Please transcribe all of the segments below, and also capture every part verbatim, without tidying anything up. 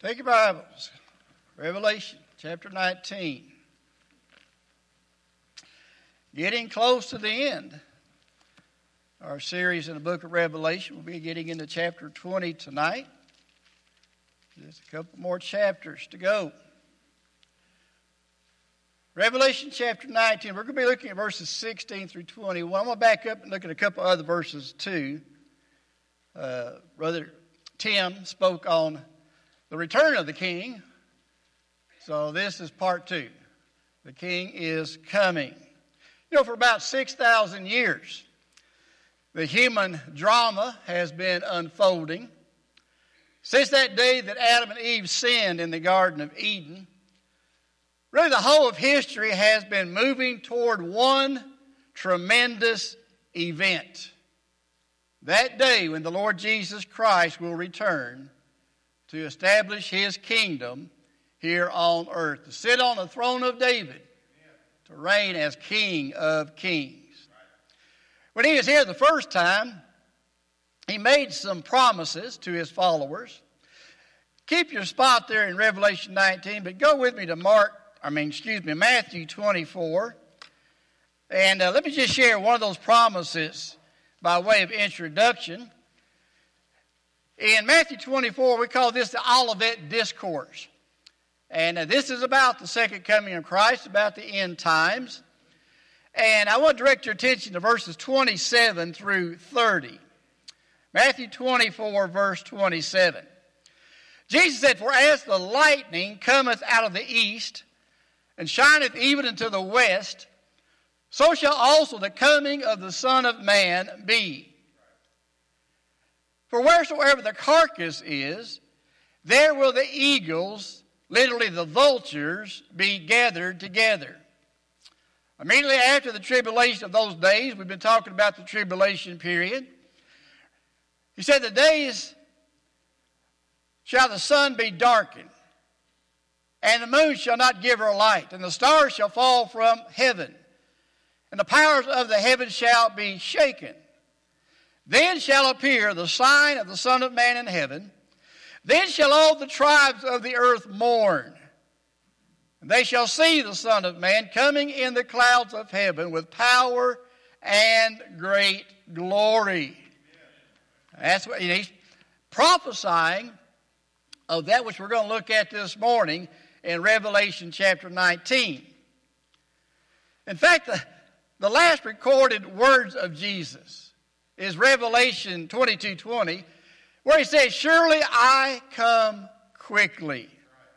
Take your Bibles. Revelation chapter nineteen. Getting close to the end. Our series in the book of Revelation. We'll be getting into chapter twenty tonight. Just a couple more chapters to go. Revelation chapter nineteen. We're going to be looking at verses sixteen through twenty-one. I'm going to back up and look at a couple other verses too. Uh, Brother Tim spoke on the return of the King. So this is part two. The King is coming. You know, for about six thousand years, the human drama has been unfolding. Since that day that Adam and Eve sinned in the Garden of Eden, really the whole of history has been moving toward one tremendous event. That day when the Lord Jesus Christ will return to establish his kingdom here on earth, to sit on the throne of David, to reign as King of Kings. When he was here the first time, he made some promises to his followers. Keep your spot there in Revelation nineteen, but go with me to Mark, I mean, excuse me, Matthew twenty-four. And uh, let me just share one of those promises by way of introduction. In Matthew twenty-four, we call this the Olivet Discourse. And uh, this is about the second coming of Christ, about the end times. And I want to direct your attention to verses twenty-seven through thirty. Matthew twenty-four, verse twenty-seven. Jesus said, "For as the lightning cometh out of the east, and shineth even unto the west, so shall also the coming of the Son of Man be. For wheresoever the carcass is, there will the eagles," literally the vultures, "be gathered together." Immediately after the tribulation of those days, we've been talking about the tribulation period. He said, "The days shall the sun be darkened, and the moon shall not give her light, and the stars shall fall from heaven, and the powers of the heavens shall be shaken. Then shall appear the sign of the Son of Man in heaven. Then shall all the tribes of the earth mourn. And they shall see the Son of Man coming in the clouds of heaven with power and great glory." That's what he's prophesying of that which we're going to look at this morning in Revelation chapter nineteen. In fact, the, the last recorded words of Jesus is Revelation twenty-two twenty, where he says, "Surely I come quickly."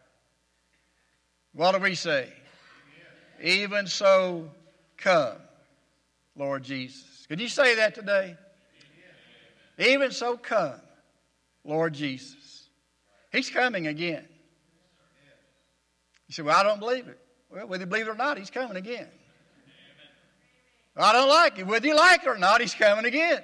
What do we say? "Even so come, Lord Jesus." Could you say that today? Amen. Even so come, Lord Jesus. He's coming again. You say, "Well, I don't believe it." Well, whether you believe it or not, he's coming again. I don't like it. Whether you like it or not, he's coming again.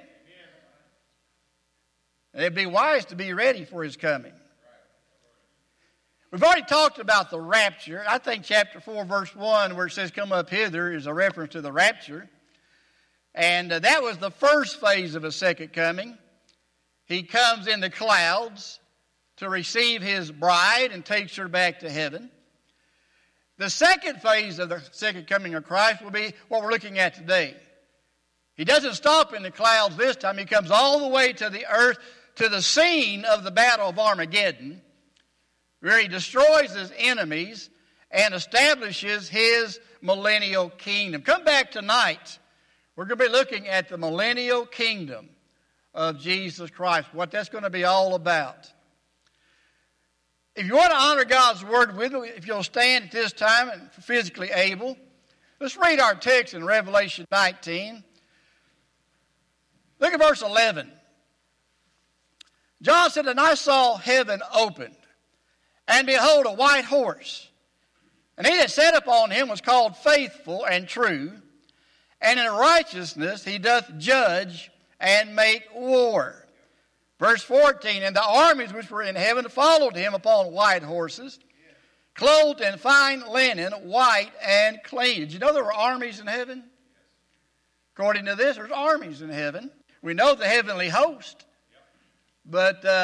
And it'd be wise to be ready for his coming. We've already talked about the rapture. I think chapter four, verse one, where it says, "Come up hither," is a reference to the rapture. And uh, that was the first phase of his second coming. He comes in the clouds to receive his bride and takes her back to heaven. The second phase of the second coming of Christ will be what we're looking at today. He doesn't stop in the clouds this time. He comes all the way to the earth, to the scene of the battle of Armageddon, where he destroys his enemies and establishes his millennial kingdom. Come back tonight. We're going to be looking at the millennial kingdom of Jesus Christ, what that's going to be all about. If you want to honor God's word with me, if you'll stand at this time and physically able, let's read our text in Revelation nineteen. Look at verse eleven. John said, "And I saw heaven opened, and behold, a white horse. And he that sat upon him was called Faithful and True, and in righteousness he doth judge and make war." Verse fourteen, "And the armies which were in heaven followed him upon white horses, clothed in fine linen, white and clean." Did you know there were armies in heaven? According to this, there's armies in heaven. We know the heavenly host. But uh,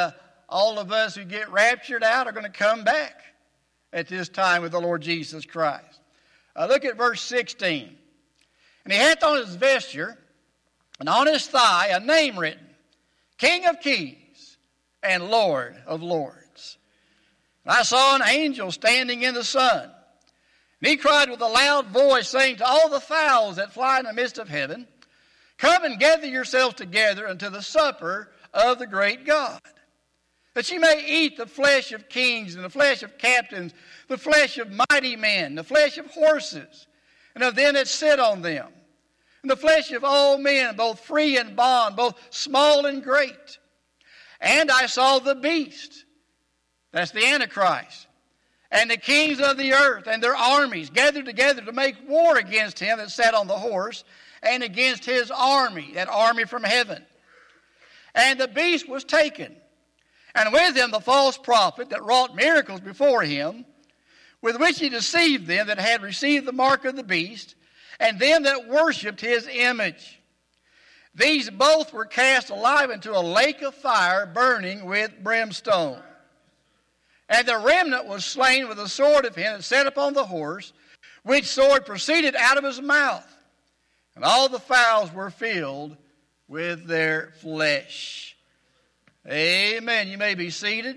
all of us who get raptured out are going to come back at this time with the Lord Jesus Christ. Uh, look at verse sixteen. And he hath on his vesture and on his thigh a name written, King of Kings and Lord of Lords. And I saw an angel standing in the sun. And he cried with a loud voice, saying to all the fowls that fly in the midst of heaven, Come and gather yourselves together unto the supper of the great God, that ye may eat the flesh of kings and the flesh of captains, the flesh of mighty men, the flesh of horses, and of them that sit on them, and the flesh of all men, both free and bond, both small and great. And I saw the beast, that's the Antichrist, and the kings of the earth and their armies gathered together to make war against him that sat on the horse and against his army, that army from heaven. And the beast was taken, and with him the false prophet that wrought miracles before him, with which he deceived them that had received the mark of the beast, and them that worshipped his image. These both were cast alive into a lake of fire burning with brimstone. And the remnant was slain with the sword of him that sat upon the horse, which sword proceeded out of his mouth. And all the fowls were filled with their flesh. Amen. You may be seated.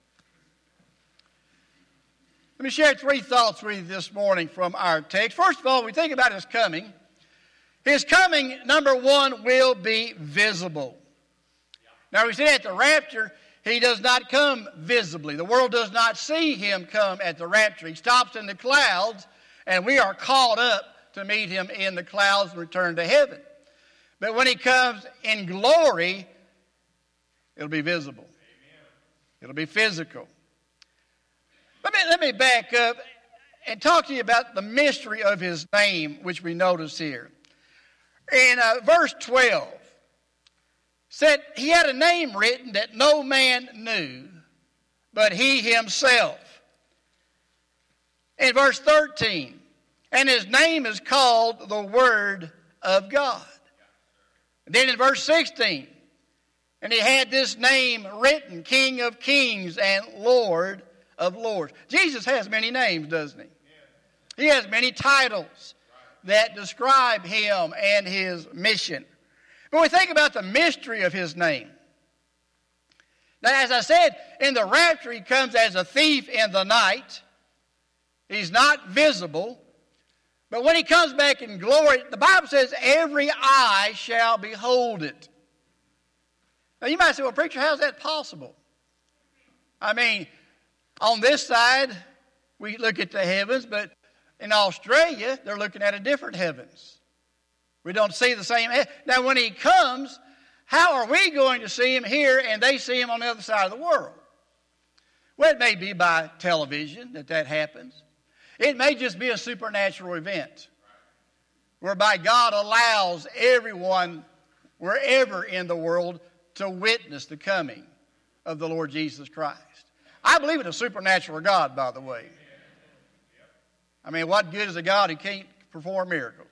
Let me share three thoughts with you this morning from our text. First of all, we think about his coming. His coming, number one, will be visible. Now, we said at the rapture, he does not come visibly. The world does not see him come at the rapture. He stops in the clouds, and we are caught up to meet him in the clouds and return to heaven. But when he comes in glory, it'll be visible. Amen. It'll be physical. Let me, let me back up and talk to you about the mystery of his name, which we notice here. In uh, verse twelve, said he had a name written that no man knew, but he himself. In verse thirteen, and his name is called the Word of God. And then in verse sixteen, and he had this name written, King of Kings and Lord of Lords. Jesus has many names, doesn't he? He has many titles that describe him and his mission. But we think about the mystery of his name. Now, as I said, in the rapture, he comes as a thief in the night. He's not visible. But when he comes back in glory, the Bible says every eye shall behold it. Now, you might say, well, preacher, how's that possible? I mean, on this side, we look at the heavens, but in Australia, they're looking at a different heavens. We don't see the same. Now, when he comes, how are we going to see him here and they see him on the other side of the world? Well, it may be by television that that happens. It may just be a supernatural event whereby God allows everyone, wherever in the world, to witness the coming of the Lord Jesus Christ. I believe in a supernatural God, by the way. I mean, what good is a God who can't perform miracles?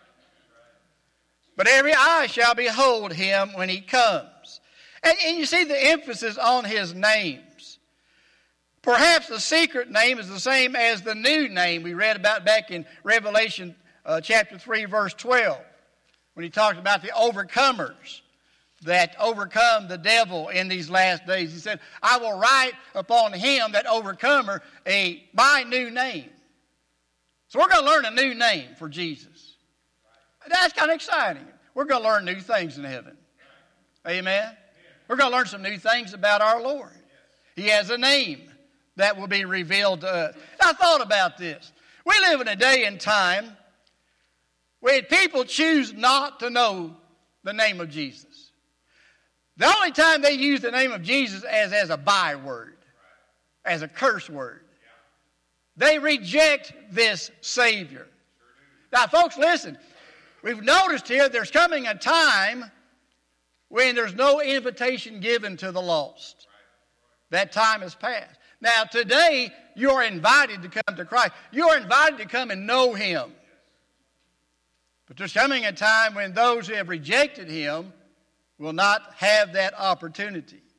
But every eye shall behold him when he comes. And, and you see the emphasis on his names. Perhaps the secret name is the same as the new name we read about back in Revelation uh, chapter three, verse twelve, when he talked about the overcomers that overcome the devil in these last days. He said, I will write upon him, that overcomer, a my new name. So we're going to learn a new name for Jesus. That's kind of exciting. We're going to learn new things in heaven. Amen? We're going to learn some new things about our Lord. He has a name that will be revealed to us. I thought about this. We live in a day and time when people choose not to know the name of Jesus. The only time they use the name of Jesus as, as a byword, as a curse word. They reject this Savior. Now, folks, listen. We've noticed here there's coming a time when there's no invitation given to the lost. That time has passed. Now, today, you're invited to come to Christ. You're invited to come and know Him. But there's coming a time when those who have rejected Him will not have that opportunity.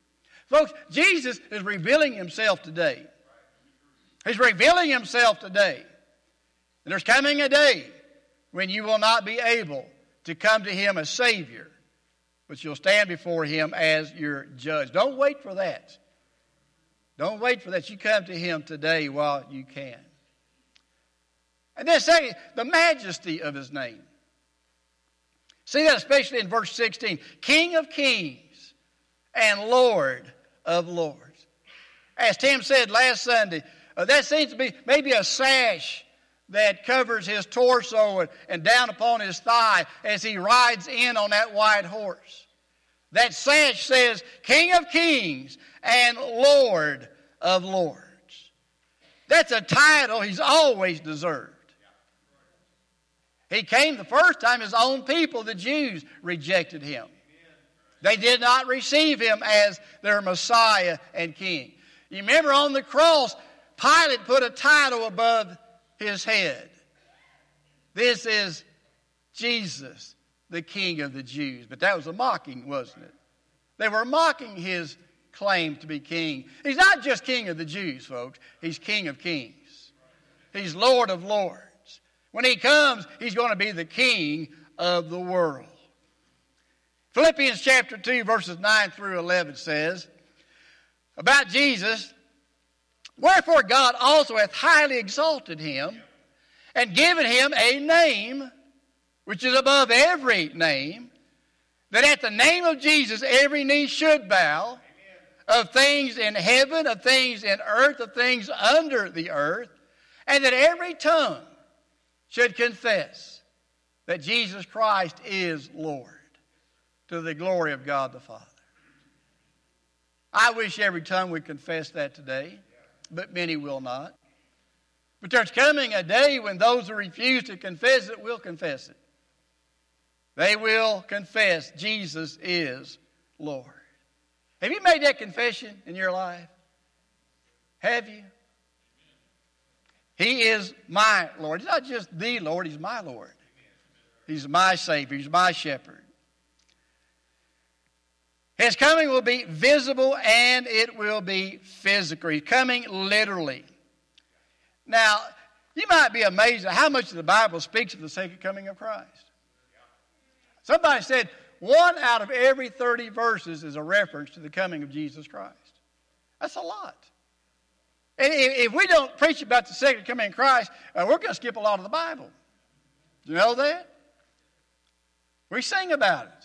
Folks, Jesus is revealing himself today. He's revealing himself today. And there's coming a day when you will not be able to come to him as Savior, but you'll stand before him as your judge. Don't wait for that. Don't wait for that. You come to him today while you can. And then second, the majesty of his name. See that especially in verse sixteen. King of kings and Lord of lords. As Tim said last Sunday, uh, that seems to be maybe a sash that covers his torso and, and down upon his thigh as he rides in on that white horse. That sash says, King of kings and Lord of lords. That's a title he's always deserved. He came the first time, his own people, the Jews, rejected him. They did not receive him as their Messiah and King. You remember on the cross, Pilate put a title above his head. This is Jesus, the King of the Jews. But that was a mocking, wasn't it? They were mocking his claim to be king. He's not just King of the Jews, folks. He's King of kings. He's Lord of lords. When he comes, he's going to be the King of the world. Philippians chapter two, verses nine through eleven says, about Jesus, wherefore God also hath highly exalted him, and given him a name, which is above every name, that at the name of Jesus every knee should bow, of things in heaven, of things in earth, of things under the earth, and that every tongue should confess that Jesus Christ is Lord, to the glory of God the Father. I wish every tongue would confess that today, but many will not. But there's coming a day when those who refuse to confess it will confess it. They will confess Jesus is Lord. Have you made that confession in your life? Have you? He is my Lord. He's not just the Lord, he's my Lord. He's my Savior, he's my shepherd. His coming will be visible and it will be physical. He's coming literally. Now, you might be amazed at how much of the Bible speaks of the second coming of Christ. Somebody said one out of every thirty verses is a reference to the coming of Jesus Christ. That's a lot. And if we don't preach about the second coming of Christ, uh, we're going to skip a lot of the Bible. Do you know that? We sing about it.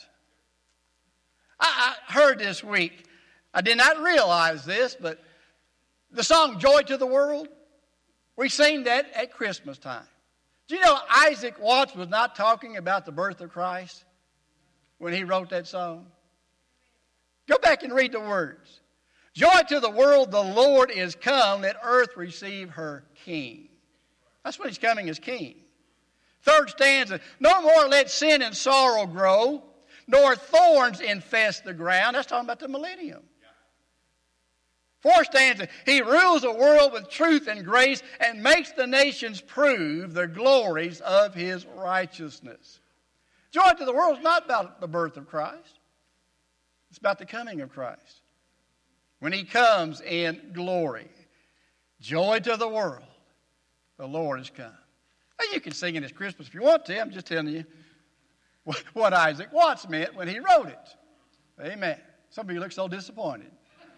I, I heard this week, I did not realize this, but the song Joy to the World, we sing that at Christmas time. Do you know Isaac Watts was not talking about the birth of Christ when he wrote that song? Go back and read the words. Joy to the world, the Lord is come, let earth receive her King. That's when he's coming as King. Third stanza, no more let sin and sorrow grow, nor thorns infest the ground. That's talking about the millennium. Fourth stanza, he rules the world with truth and grace and makes the nations prove the glories of his righteousness. Joy to the world is not about the birth of Christ. It's about the coming of Christ. When he comes in glory. Joy to the world. The Lord has come. Now, you can sing it as Christmas if you want to. I'm just telling you what Isaac Watts meant when he wrote it. Amen. Some of you look so disappointed.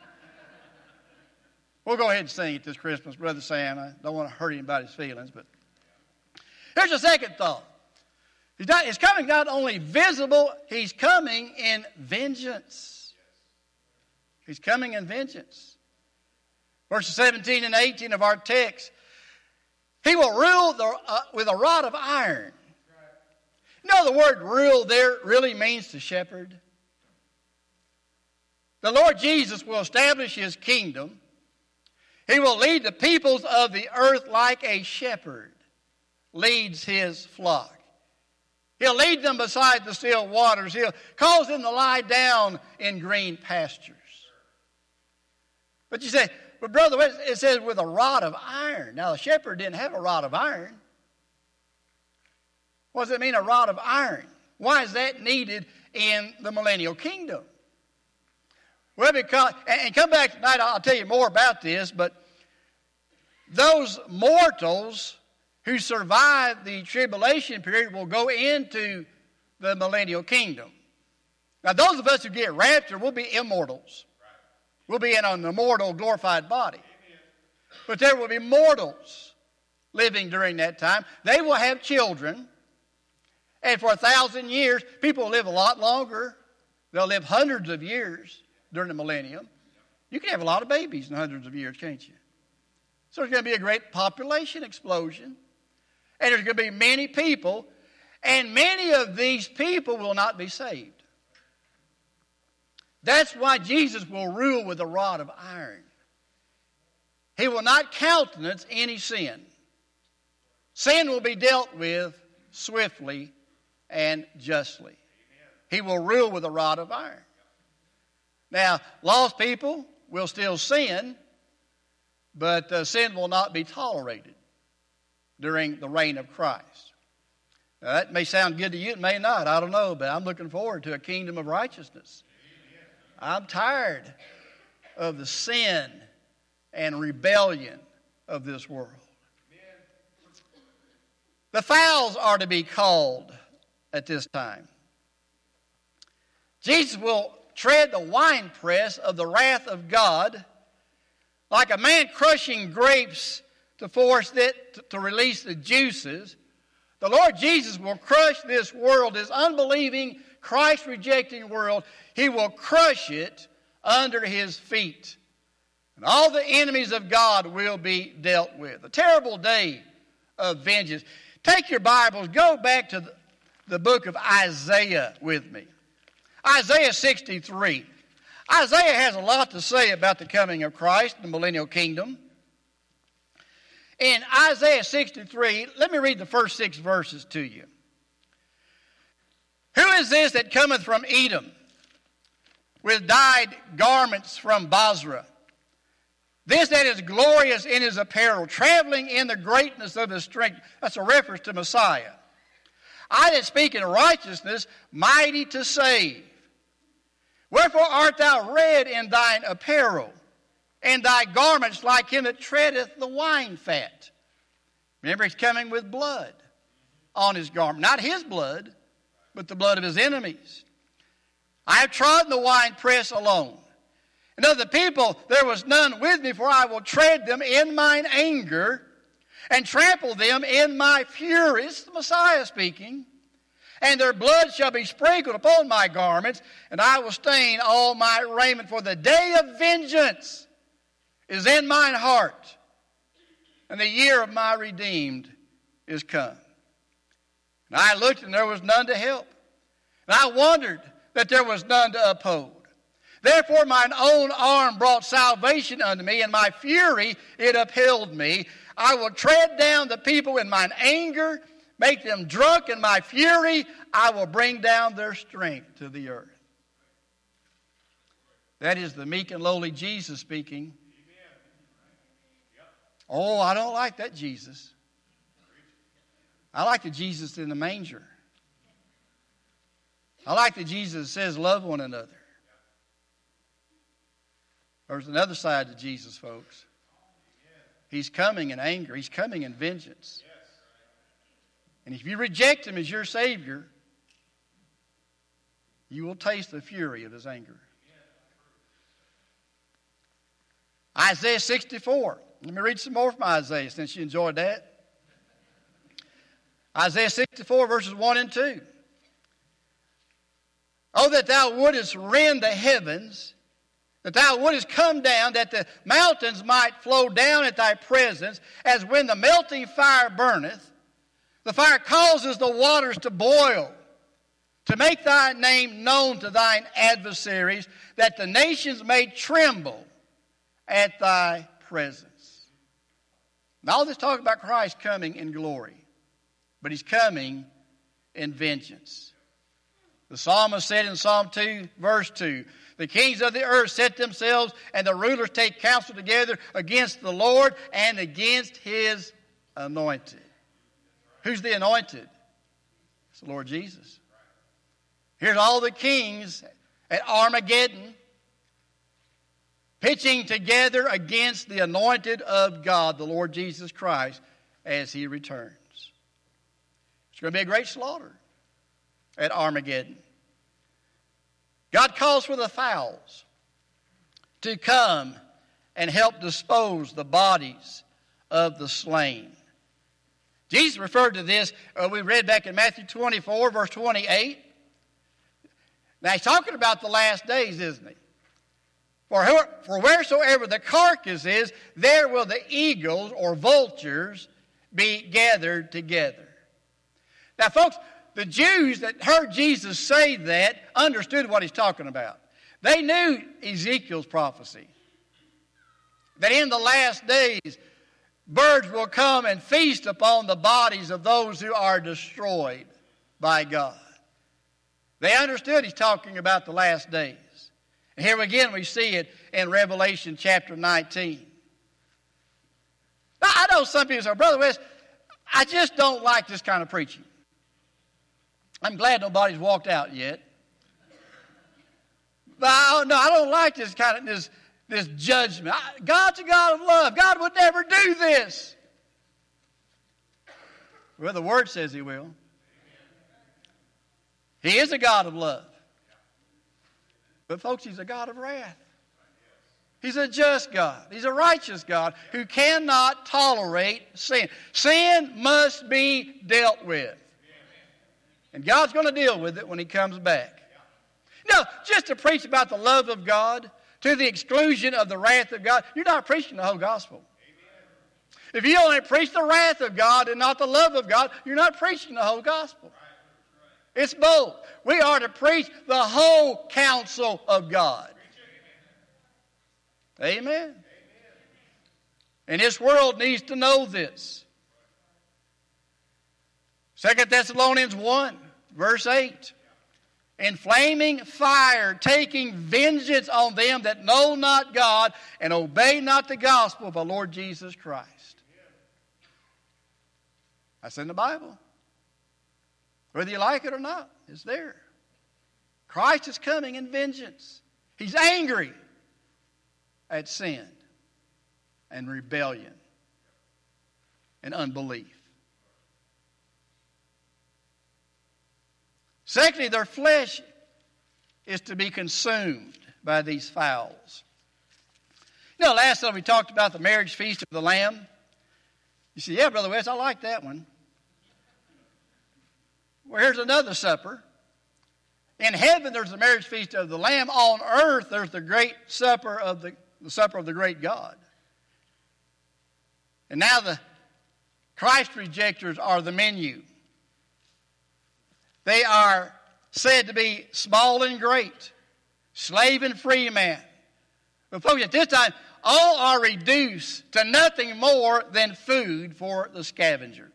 We'll go ahead and sing it this Christmas, Brother Sam. I don't want to hurt anybody's feelings, but here's a second thought. He's, not, he's coming not only visible, he's coming in vengeance. He's coming in vengeance. Verses seventeen and eighteen of our text. He will rule the, uh, with a rod of iron. You know the word rule there really means to shepherd. The Lord Jesus will establish his kingdom. He will lead the peoples of the earth like a shepherd leads his flock. He'll lead them beside the still waters. He'll cause them to lie down in green pastures. But you say, but brother, it says with a rod of iron. Now, the shepherd didn't have a rod of iron. What does it mean, a rod of iron? Why is that needed in the millennial kingdom? Well, because, and come back tonight, I'll tell you more about this, but those mortals who survive the tribulation period will go into the millennial kingdom. Now, those of us who get raptured will be immortals. We'll be in an immortal, glorified body. But there will be mortals living during that time. They will have children. And for a thousand years, people will live a lot longer. They'll live hundreds of years during the millennium. You can have a lot of babies in hundreds of years, can't you? So there's going to be a great population explosion. And there's going to be many people. And many of these people will not be saved. That's why Jesus will rule with a rod of iron. He will not countenance any sin. Sin will be dealt with swiftly and justly. He will rule with a rod of iron. Now, lost people will still sin, but uh, sin will not be tolerated during the reign of Christ. Now, that may sound good to you, it may not, I don't know, but I'm looking forward to a kingdom of righteousness. I'm tired of the sin and rebellion of this world. The fowls are to be called at this time. Jesus will tread the winepress of the wrath of God like a man crushing grapes to force it to release the juices. The Lord Jesus will crush this world, this unbelieving, Christ-rejecting world. He will crush it under his feet. And all the enemies of God will be dealt with. A terrible day of vengeance. Take your Bibles, go back to the, the book of Isaiah with me. Isaiah sixty-three. Isaiah has a lot to say about the coming of Christ, the millennial kingdom. In Isaiah sixty-three, let me read the first six verses to you. Who is this that cometh from Edom, with dyed garments from Basra? This that is glorious in his apparel, traveling in the greatness of his strength. That's a reference to Messiah. I that speak in righteousness, mighty to save. Wherefore art thou red in thine apparel, and thy garments like him that treadeth the wine fat? Remember, he's coming with blood on his garment. Not his blood, but the blood of his enemies. I have trodden the winepress alone. And of the people there was none with me, for I will tread them in mine anger and trample them in my fury. It's the Messiah speaking. And their blood shall be sprinkled upon my garments, and I will stain all my raiment. For the day of vengeance is in mine heart, and the year of my redeemed is come. And I looked, and there was none to help. And I wondered that there was none to uphold. Therefore mine own arm brought salvation unto me, and my fury it upheld me. I will tread down the people in mine anger, make them drunk in my fury. I will bring down their strength to the earth. That is the meek and lowly Jesus speaking. Oh, I don't like that Jesus. I like the Jesus in the manger. I like the Jesus that says, love one another. There's another side to Jesus, folks. He's coming in anger. He's coming in vengeance. And if you reject him as your Savior, you will taste the fury of his anger. Isaiah sixty-four. Let me read some more from Isaiah since you enjoyed that. Isaiah sixty-four, verses one and two. Oh, that thou wouldest rend the heavens, that thou wouldest come down, that the mountains might flow down at thy presence, as when the melting fire burneth. The fire causes the waters to boil, to make thy name known to thine adversaries, that the nations may tremble at thy presence. Now, all this talk about Christ coming in glory, but he's coming in vengeance. The psalmist said in Psalm two, verse two, the kings of the earth set themselves, and the rulers take counsel together against the Lord and against his anointed. Who's the anointed? It's the Lord Jesus. Here's all the kings at Armageddon. pitching together against the anointed of God, the Lord Jesus Christ, as he returns. It's going to be a great slaughter at Armageddon. God calls for the fowls to come and help dispose the bodies of the slain. Jesus referred to this, uh, we read back in Matthew twenty-four, verse twenty-eight. Now he's talking about the last days, isn't he? For, for wheresoever the carcass is, there will the eagles or vultures be gathered together. Now, folks, the Jews that heard Jesus say that understood what he's talking about. They knew Ezekiel's prophecy, that in the last days, birds will come and feast upon the bodies of those who are destroyed by God. They understood he's talking about the last days. And here again we see it in Revelation chapter nineteen. Now, I know some people say, Brother West, I just don't like this kind of preaching. I'm glad nobody's walked out yet. But I, no, I don't like this kind of this, this judgment. I, God's a God of love. God would never do this. Well, the Word says he will. He is a God of love. But folks, he's a God of wrath. He's a just God. He's a righteous God who cannot tolerate sin. Sin must be dealt with. And God's going to deal with it when he comes back. Now, just to preach about the love of God to the exclusion of the wrath of God, you're not preaching the whole gospel. If you only preach the wrath of God and not the love of God, you're not preaching the whole gospel. It's both. We are to preach the whole counsel of God. Amen. And this world needs to know this. Second Thessalonians one, verse eight. In flaming fire, taking vengeance on them that know not God and obey not the gospel of the Lord Jesus Christ. That's in the Bible. Whether you like it or not, it's there. Christ is coming in vengeance. He's angry at sin and rebellion and unbelief. Secondly, their flesh is to be consumed by these fowls. You know, last time we talked about the marriage feast of the Lamb. You say, yeah, Brother West, I like that one. Well, here's another supper. In heaven, there's the marriage feast of the Lamb. On earth, there's the great supper of the, the supper of the great God. And now the Christ rejectors are the menu. They are said to be small and great, slave and free man. But folks, at this time, all are reduced to nothing more than food for the scavengers.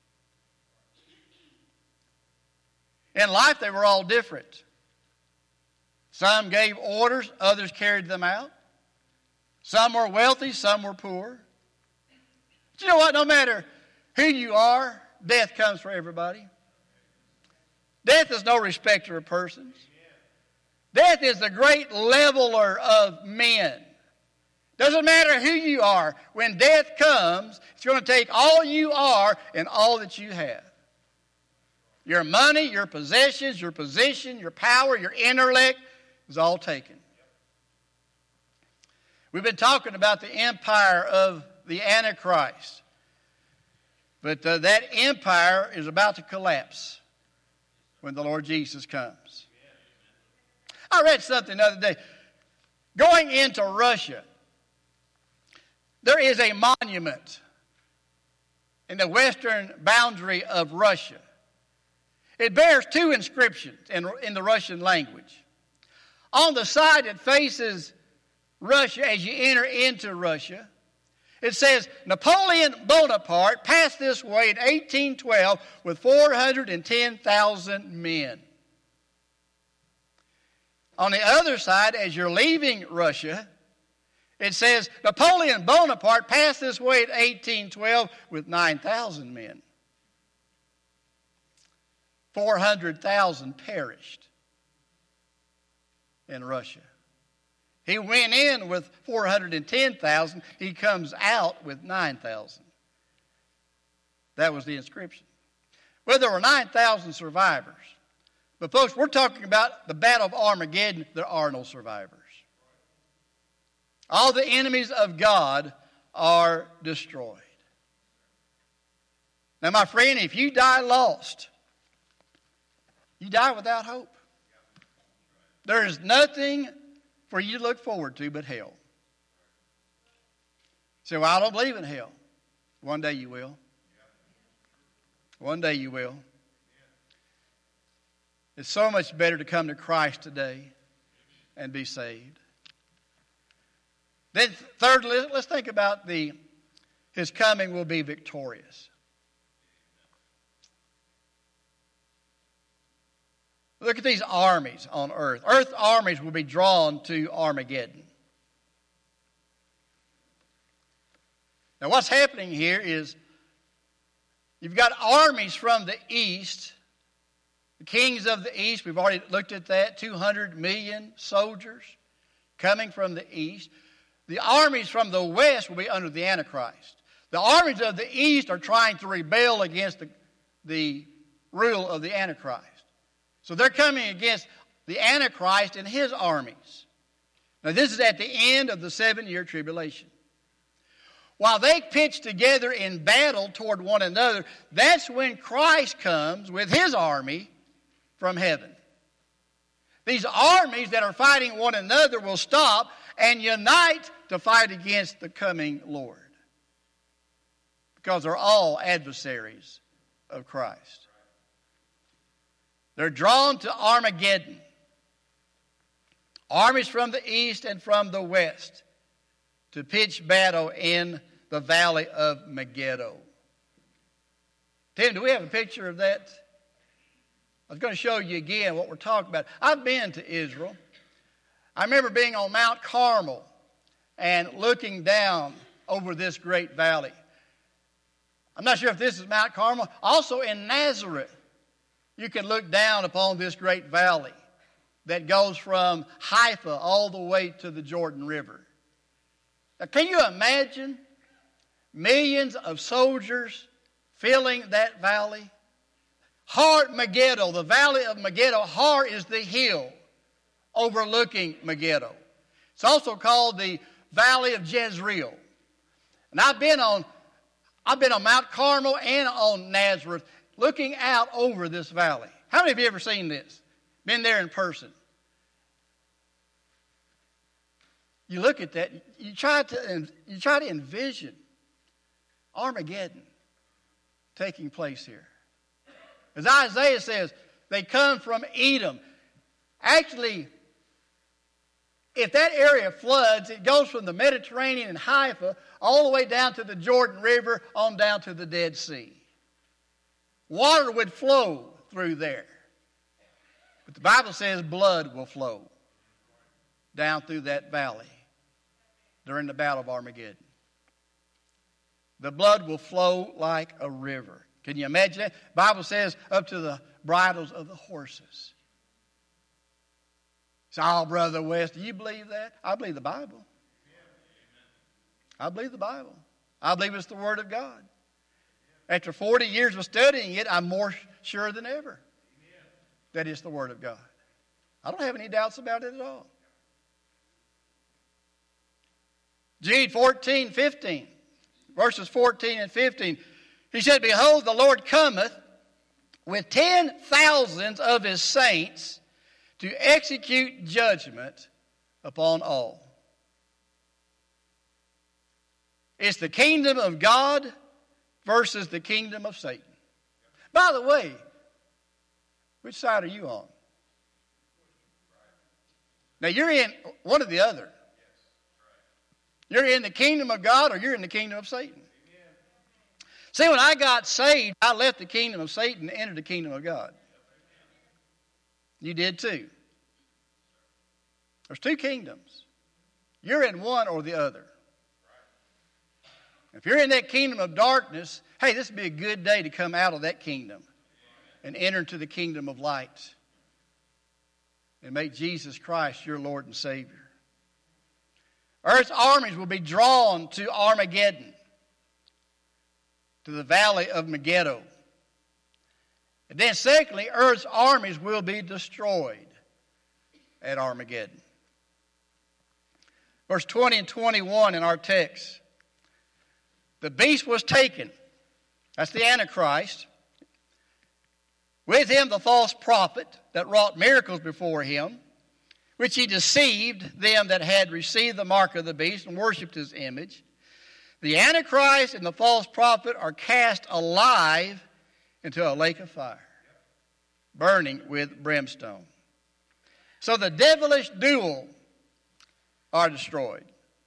In life, they were all different. Some gave orders, others carried them out. Some were wealthy, some were poor. But you know what? No matter who you are, death comes for everybody. Death is no respecter of persons. Death is the great leveler of men. Doesn't matter who you are. When death comes, it's going to take all you are and all that you have. Your money, your possessions, your position, your power, your intellect is all taken. We've been talking about the empire of the Antichrist. But uh, that empire is about to collapse when the Lord Jesus comes. I read something the other day. Going into Russia, there is a monument in the western boundary of Russia. It bears two inscriptions in, in the Russian language. On the side that faces Russia, as you enter into Russia, it says, Napoleon Bonaparte passed this way in eighteen twelve with four hundred ten thousand men. On the other side, as you're leaving Russia, it says, Napoleon Bonaparte passed this way in eighteen twelve with nine thousand men. four hundred thousand perished in Russia. He went in with four hundred ten thousand. He comes out with nine thousand. That was the inscription. Well, there were nine thousand survivors. But folks, we're talking about the Battle of Armageddon. There are no survivors. All the enemies of God are destroyed. Now, my friend, if you die lost, you die without hope. There is nothing for you to look forward to but hell. So, well, I don't believe in hell. One day you will. One day you will. It's so much better to come to Christ today and be saved. Then thirdly, let's think about the his coming will be victorious. Look at these armies on earth. Earth armies will be drawn to Armageddon. Now what's happening here is you've got armies from the east. The kings of the east, we've already looked at that, two hundred million soldiers coming from the east. The armies from the west will be under the Antichrist. The armies of the east are trying to rebel against the, the rule of the Antichrist. So they're coming against the Antichrist and his armies. Now this is at the end of the seven-year tribulation. While they pitch together in battle toward one another, that's when Christ comes with his army from heaven. These armies that are fighting one another will stop and unite to fight against the coming Lord. Because they're all adversaries of Christ. They're drawn to Armageddon. Armies from the east and from the west to pitch battle in the valley of Megiddo. Tim, do we have a picture of that? I was going to show you again what we're talking about. I've been to Israel. I remember being on Mount Carmel and looking down over this great valley. I'm not sure if this is Mount Carmel. Also in Nazareth, you can look down upon this great valley that goes from Haifa all the way to the Jordan River. Now, can you imagine millions of soldiers filling that valley? Har Megiddo, the valley of Megiddo. Har is the hill overlooking Megiddo. It's also called the Valley of Jezreel. And I've been on, I've been on Mount Carmel and on Nazareth, looking out over this valley. How many of you ever seen this? Been there in person? You look at that, you try to you try to envision Armageddon taking place here. As Isaiah says, they come from Edom. Actually, if that area floods, it goes from the Mediterranean and Haifa all the way down to the Jordan River, on down to the Dead Sea. Water would flow through there. But the Bible says blood will flow down through that valley during the Battle of Armageddon. The blood will flow like a river. Can you imagine that? The Bible says up to the bridles of the horses. So, oh, Brother West, do you believe that? I believe the Bible. I believe the Bible. I believe it's the Word of God. After forty years of studying it, I'm more sure than ever that it's the Word of God. I don't have any doubts about it at all. Jude fourteen, fifteen, verses fourteen and fifteen. He said, behold, the Lord cometh with ten thousands of his saints to execute judgment upon all. It's the kingdom of God versus the kingdom of Satan. By the way, which side are you on? Now, you're in one or the other. You're in the kingdom of God or you're in the kingdom of Satan. See, when I got saved, I left the kingdom of Satan and entered the kingdom of God. You did too. There's two kingdoms. You're in one or the other. If you're in that kingdom of darkness, hey, this would be a good day to come out of that kingdom and enter into the kingdom of light and make Jesus Christ your Lord and Savior. Earth's armies will be drawn to Armageddon, to the valley of Megiddo. And then secondly, Earth's armies will be destroyed at Armageddon. Verse twenty and twenty-one in our text. The beast was taken. That's the Antichrist. With him the false prophet that wrought miracles before him, which he deceived them that had received the mark of the beast and worshipped his image. The Antichrist and the false prophet are cast alive into a lake of fire, burning with brimstone. So the devilish duel are destroyed.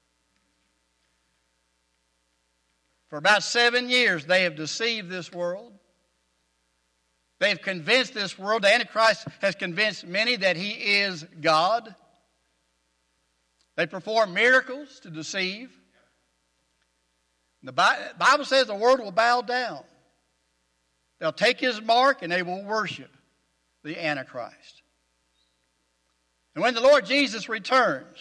For about seven years they have deceived this world. They've convinced this world. The Antichrist has convinced many that he is God. They perform miracles to deceive. The Bible says the world will bow down. They'll take his mark and they will worship the Antichrist. And when the Lord Jesus returns,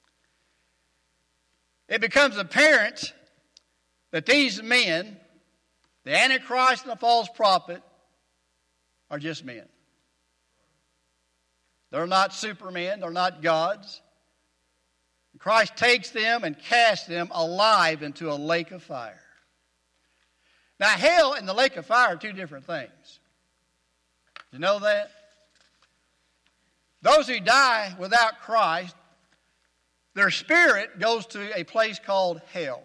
it becomes apparent that these men, the Antichrist and the false prophet, are just men. They're not supermen. They're not gods. Christ takes them and casts them alive into a lake of fire. Now, hell and the lake of fire are two different things. You know that? Those who die without Christ, their spirit goes to a place called hell.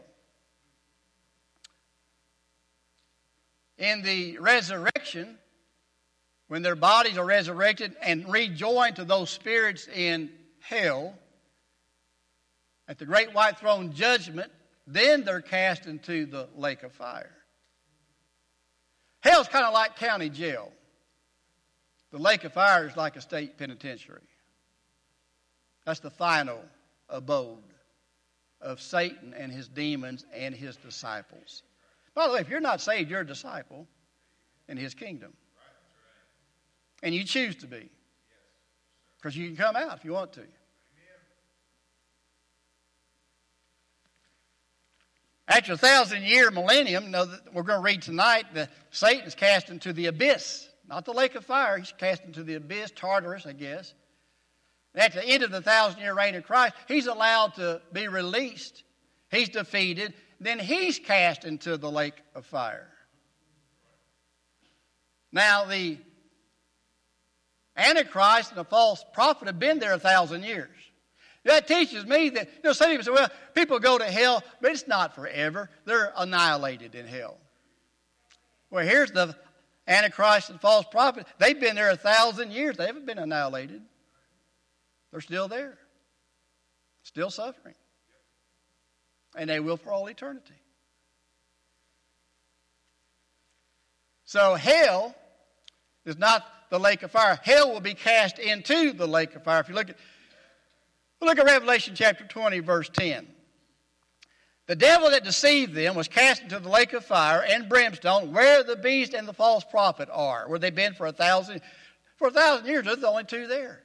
In the resurrection, when their bodies are resurrected and rejoined to those spirits in hell, at the great white throne judgment, then they're cast into the lake of fire. Hell's kind of like county jail. The lake of fire is like a state penitentiary. That's the final abode of Satan and his demons and his disciples. By the way, if you're not saved, you're a disciple in his kingdom. And you choose to be. Because you can come out if you want to. After a thousand-year millennium, you know, we're going to read tonight that Satan's cast into the abyss. Not the lake of fire. He's cast into the abyss, Tartarus, I guess. And at the end of the thousand-year reign of Christ, he's allowed to be released. He's defeated. Then he's cast into the lake of fire. Now, the Antichrist and the false prophet have been there a thousand years. That teaches me that, you know, some people say, well, people go to hell, but it's not forever. They're annihilated in hell. Well, here's the Antichrist and false prophet. They've been there a thousand years. They haven't been annihilated. They're still there. Still suffering. And they will for all eternity. So hell is not the lake of fire. Hell will be cast into the lake of fire. If you look at Look at Revelation chapter twenty, verse ten. The devil that deceived them was cast into the lake of fire and brimstone, where the beast and the false prophet are, where they've been for a thousand, for a thousand years. There's only two there.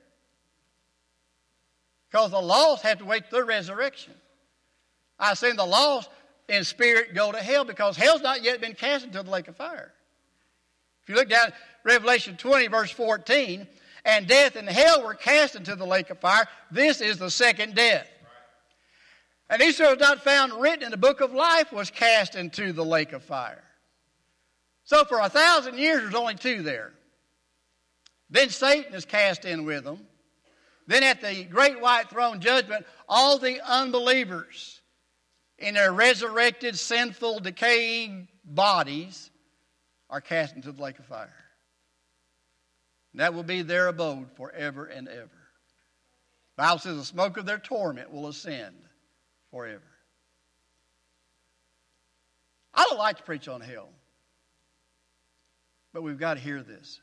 Because the lost have to wait for their resurrection. I assume the lost in spirit go to hell because hell's not yet been cast into the lake of fire. If you look down at Revelation twenty, verse fourteen, and death and hell were cast into the lake of fire. This is the second death. And he who was not found written in the book of life was cast into the lake of fire. So for a thousand years, there's only two there. Then Satan is cast in with them. Then at the great white throne judgment, all the unbelievers in their resurrected, sinful, decaying bodies are cast into the lake of fire. And that will be their abode forever and ever. The Bible says the smoke of their torment will ascend forever. I don't like to preach on hell. But we've got to hear this.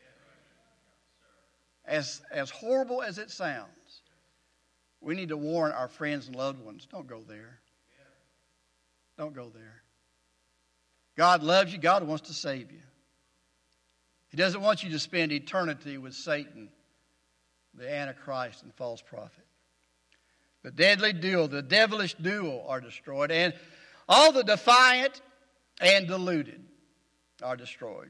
As, as horrible as it sounds, we need to warn our friends and loved ones. Don't go there. Don't go there. God loves you. God wants to save you. He doesn't want you to spend eternity with Satan, the Antichrist and false prophet. The deadly duel, the devilish duel are destroyed. And all the defiant and deluded are destroyed.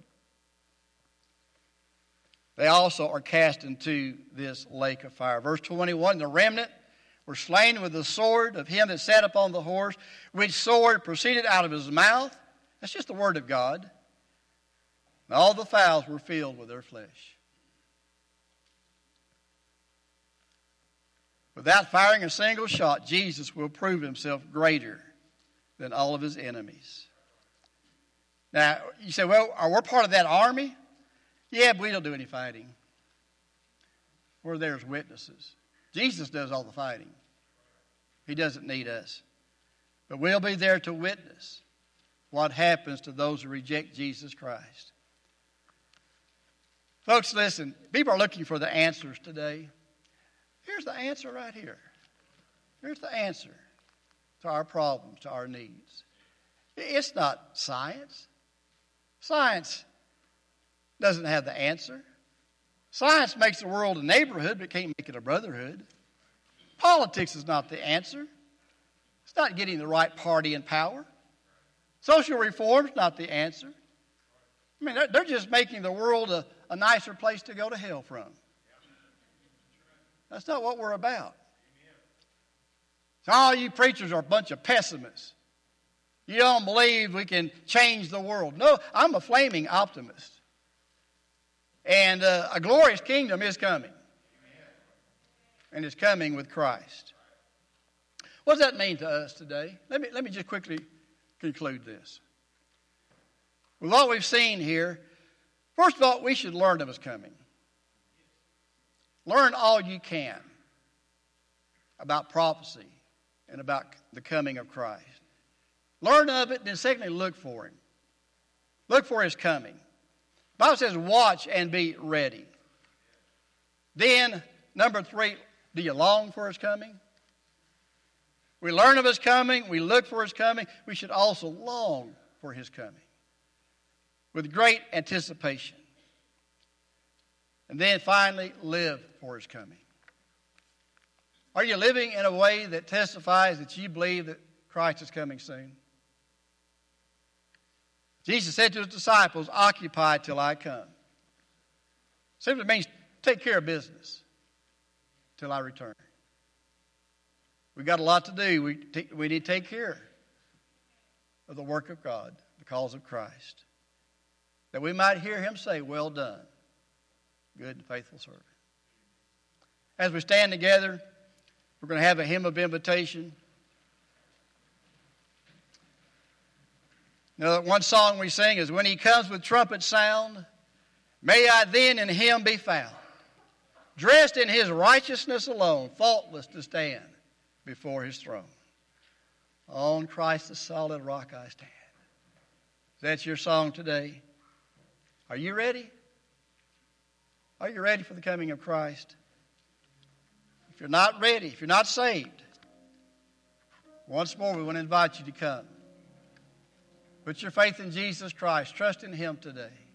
They also are cast into this lake of fire. Verse twenty-one, the remnant were slain with the sword of him that sat upon the horse, which sword proceeded out of his mouth. That's just the word of God. And all the fowls were filled with their flesh. Without firing a single shot, Jesus will prove himself greater than all of his enemies. Now, you say, well, are we part of that army? Yeah, but we don't do any fighting. We're there as witnesses. Jesus does all the fighting. He doesn't need us. But we'll be there to witness what happens to those who reject Jesus Christ. Folks, listen, people are looking for the answers today. Here's the answer right here. Here's the answer to our problems, to our needs. It's not science. Science doesn't have the answer. Science makes the world a neighborhood, but it can't make it a brotherhood. Politics is not the answer. It's not getting the right party in power. Social reform is not the answer. I mean, they're, they're just making the world a, a nicer place to go to hell from. That's not what we're about. So all you preachers are a bunch of pessimists. You don't believe we can change the world. No, I'm a flaming optimist. And uh, a glorious kingdom is coming. And it's coming with Christ. What does that mean to us today? Let me, let me just quickly conclude this. With what we've seen here, first of all, we should learn of his coming. Learn all you can about prophecy and about the coming of Christ. Learn of it, and then secondly, look for him. Look for his coming. The Bible says, watch and be ready. Then, number three, do you long for his coming? We learn of his coming. We look for his coming. We should also long for his coming with great anticipation. And then finally, live for his coming. Are you living in a way that testifies that you believe that Christ is coming soon? Jesus said to his disciples, occupy till I come. Simply means take care of business till I return. We've got a lot to do. We, t- we need to take care of the work of God, the cause of Christ, that we might hear him say, well done, good and faithful servant. As we stand together, we're going to have a hymn of invitation. Now, that one song we sing is, when he comes with trumpet sound, may I then in him be found, dressed in his righteousness alone, faultless to stand before his throne. On Christ the solid rock I stand. Is that your song today? Are you ready? Are you ready for the coming of Christ? If you're not ready, if you're not saved, once more we want to invite you to come. Put your faith in Jesus Christ. Trust in him today.